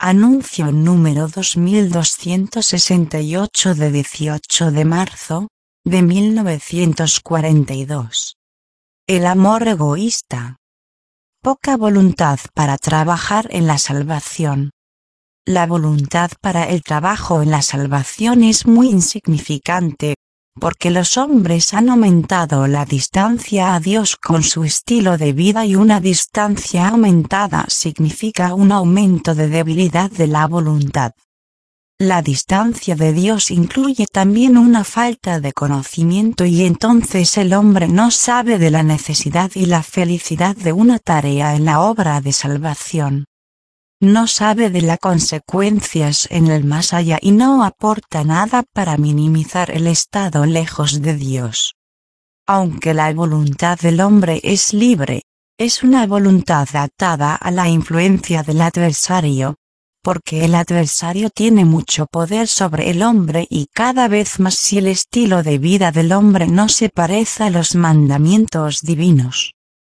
Anuncio número 2268 de 18 de marzo, de 1942. El amor egoísta. Poca voluntad para trabajar en la salvación. La voluntad para el trabajo en la salvación es muy insignificante, porque los hombres han aumentado la distancia a Dios con su estilo de vida, y una distancia aumentada significa un aumento de debilidad de la voluntad. La distancia de Dios incluye también una falta de conocimiento, y entonces el hombre no sabe de la necesidad y la felicidad de una tarea en la obra de salvación. No sabe de las consecuencias en el más allá y no aporta nada para minimizar el estado lejos de Dios. Aunque la voluntad del hombre es libre, es una voluntad atada a la influencia del adversario, porque el adversario tiene mucho poder sobre el hombre, y cada vez más si el estilo de vida del hombre no se parece a los mandamientos divinos.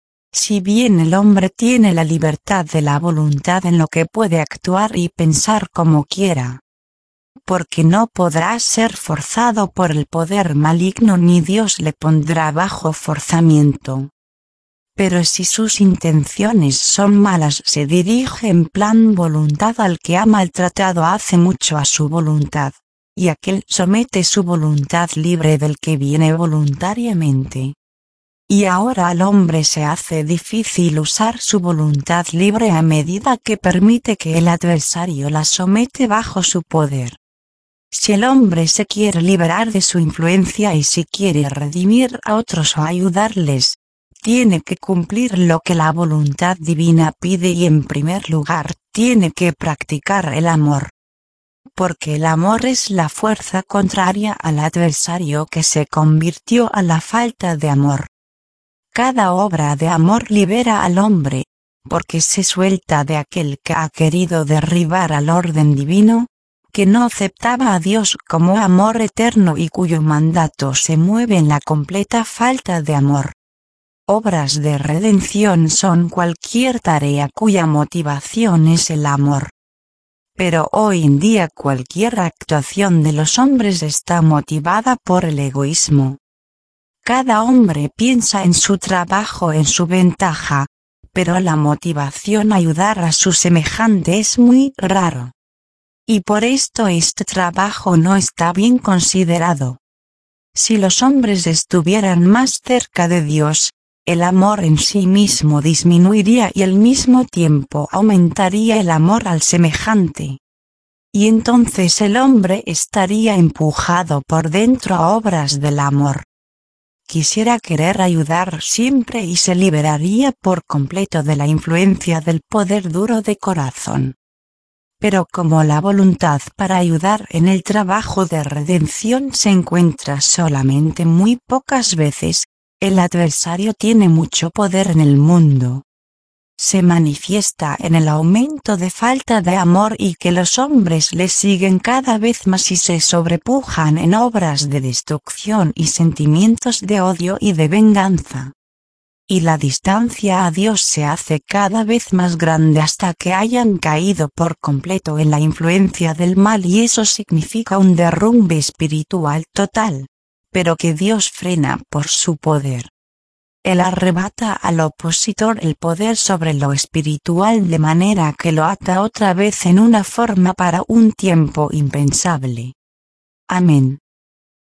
Si bien el hombre tiene la libertad de la voluntad en lo que puede actuar y pensar como quiera, porque no podrá ser forzado por el poder maligno ni Dios le pondrá bajo forzamiento. Pero si sus intenciones son malas, se dirige en plan voluntad al que ha maltratado hace mucho a su voluntad, y aquel somete su voluntad libre del que viene voluntariamente. Y ahora al hombre se hace difícil usar su voluntad libre a medida que permite que el adversario la somete bajo su poder. Si el hombre se quiere liberar de su influencia y si quiere redimir a otros o ayudarles, tiene que cumplir lo que la voluntad divina pide, y en primer lugar tiene que practicar el amor. Porque el amor es la fuerza contraria al adversario que se convirtió a la falta de amor. Cada obra de amor libera al hombre, porque se suelta de aquel que ha querido derribar al orden divino, que no aceptaba a Dios como amor eterno y cuyo mandato se mueve en la completa falta de amor. Obras de redención son cualquier tarea cuya motivación es el amor. Pero hoy en día cualquier actuación de los hombres está motivada por el egoísmo. Cada hombre piensa en su trabajo, en su ventaja, pero la motivación a ayudar a su semejante es muy raro. Y por esto este trabajo no está bien considerado. Si los hombres estuvieran más cerca de Dios, el amor en sí mismo disminuiría y al mismo tiempo aumentaría el amor al semejante. Y entonces el hombre estaría empujado por dentro a obras del amor. Quisiera querer ayudar siempre y se liberaría por completo de la influencia del poder duro de corazón. Pero como la voluntad para ayudar en el trabajo de redención se encuentra solamente muy pocas veces, el adversario tiene mucho poder en el mundo. Se manifiesta en el aumento de falta de amor y que los hombres le siguen cada vez más y se sobrepujan en obras de destrucción y sentimientos de odio y de venganza. Y la distancia a Dios se hace cada vez más grande hasta que hayan caído por completo en la influencia del mal, y eso significa un derrumbe espiritual total, pero que Dios frena por su poder. Él arrebata al opositor el poder sobre lo espiritual de manera que lo ata otra vez en una forma para un tiempo impensable. Amén.